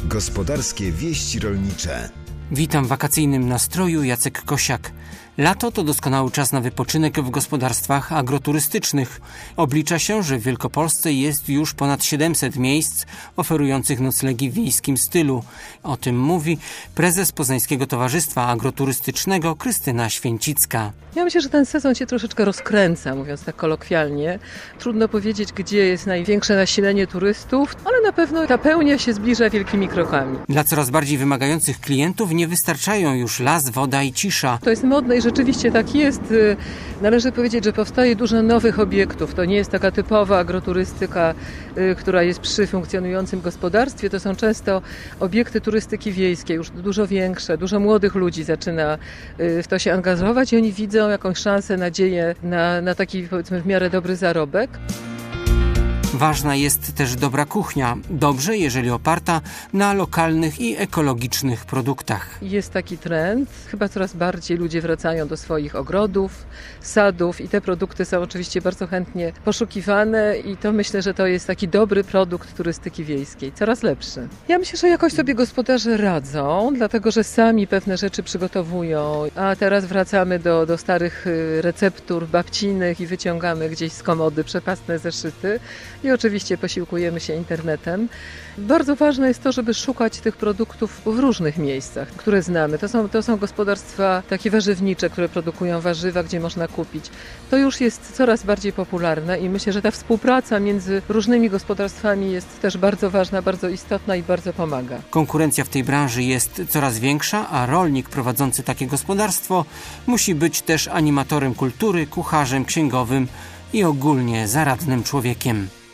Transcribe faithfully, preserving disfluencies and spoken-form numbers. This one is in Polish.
Gospodarskie wieści rolnicze. Witam w wakacyjnym nastroju, Jacek Kosiak. Lato to doskonały czas na wypoczynek w gospodarstwach agroturystycznych. Oblicza się, że w Wielkopolsce jest już ponad siedemset miejsc oferujących noclegi w wiejskim stylu. O tym mówi prezes Poznańskiego Towarzystwa Agroturystycznego Krystyna Święcicka. Ja myślę, że ten sezon się troszeczkę rozkręca, mówiąc tak kolokwialnie. Trudno powiedzieć, gdzie jest największe nasilenie turystów, ale na pewno ta pełnia się zbliża wielkimi krokami. Dla coraz bardziej wymagających klientów nie wystarczają już las, woda i cisza. To jest modne i rzeczywiście tak jest. Należy powiedzieć, że powstaje dużo nowych obiektów. To nie jest taka typowa agroturystyka, która jest przy funkcjonującym gospodarstwie. To są często obiekty turystyki wiejskiej, już dużo większe. Dużo młodych ludzi zaczyna w to się angażować i oni widzą jakąś szansę, nadzieję na, na taki, powiedzmy, w miarę dobry zarobek. Ważna jest też dobra kuchnia, dobrze jeżeli oparta na lokalnych i ekologicznych produktach. Jest taki trend, chyba coraz bardziej ludzie wracają do swoich ogrodów, sadów i te produkty są oczywiście bardzo chętnie poszukiwane i to myślę, że to jest taki dobry produkt turystyki wiejskiej, coraz lepszy. Ja myślę, że jakoś sobie gospodarze radzą, dlatego że sami pewne rzeczy przygotowują, a teraz wracamy do, do starych receptur babcinych i wyciągamy gdzieś z komody przepastne zeszyty. I oczywiście posiłkujemy się internetem. Bardzo ważne jest to, żeby szukać tych produktów w różnych miejscach, które znamy. To są, to są gospodarstwa takie warzywnicze, które produkują warzywa, gdzie można kupić. To już jest coraz bardziej popularne i myślę, że ta współpraca między różnymi gospodarstwami jest też bardzo ważna, bardzo istotna i bardzo pomaga. Konkurencja w tej branży jest coraz większa, a rolnik prowadzący takie gospodarstwo musi być też animatorem kultury, kucharzem, księgowym i ogólnie zaradnym człowiekiem.